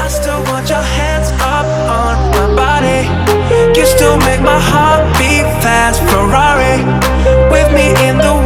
still want your hands up on my body. You still make my heart beat fast. Ferrari with me in the